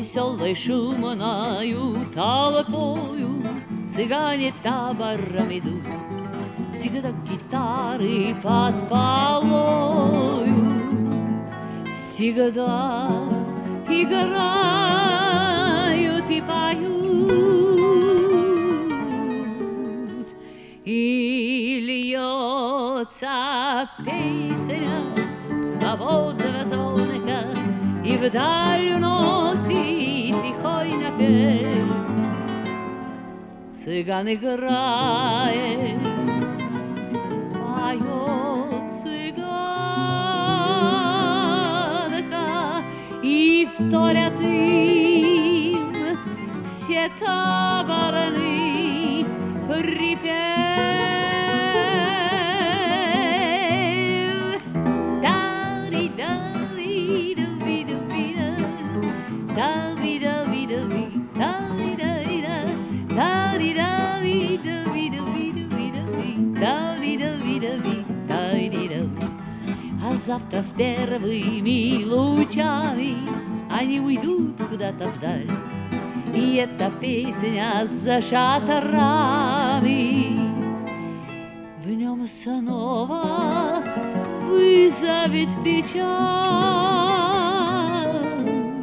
Веселой шумною толпою цыгане табором идут, всегда гитары под полою, всегда играют и поют, и льется песня свободного звонка, и вдаль уносит лихой напев. Цыган играет, поет цыганка, и вторят им все таборны припев. А завтра с первыми лучами они уйдут куда-то вдаль, и эта песня за шатрами в нем снова вызовет печаль.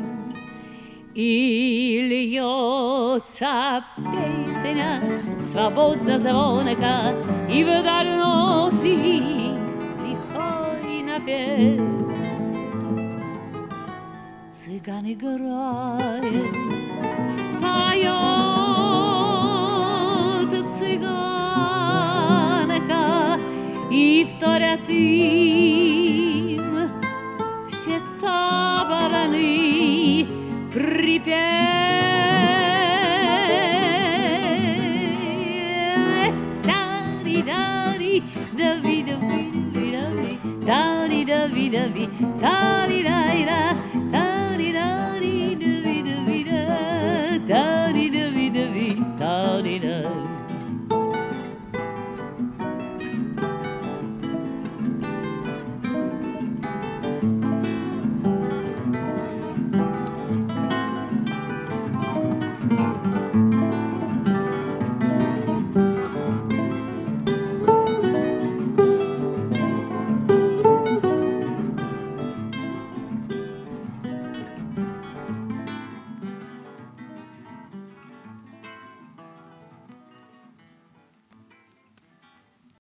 И льется песня свободно звонка, и вдаль носит лихой напев. Цыган играет, поет цыганка, и вторят им все таборны припев. Davi davi davi davi davi davi davi davi davi davi davi davi davi davi davi davi.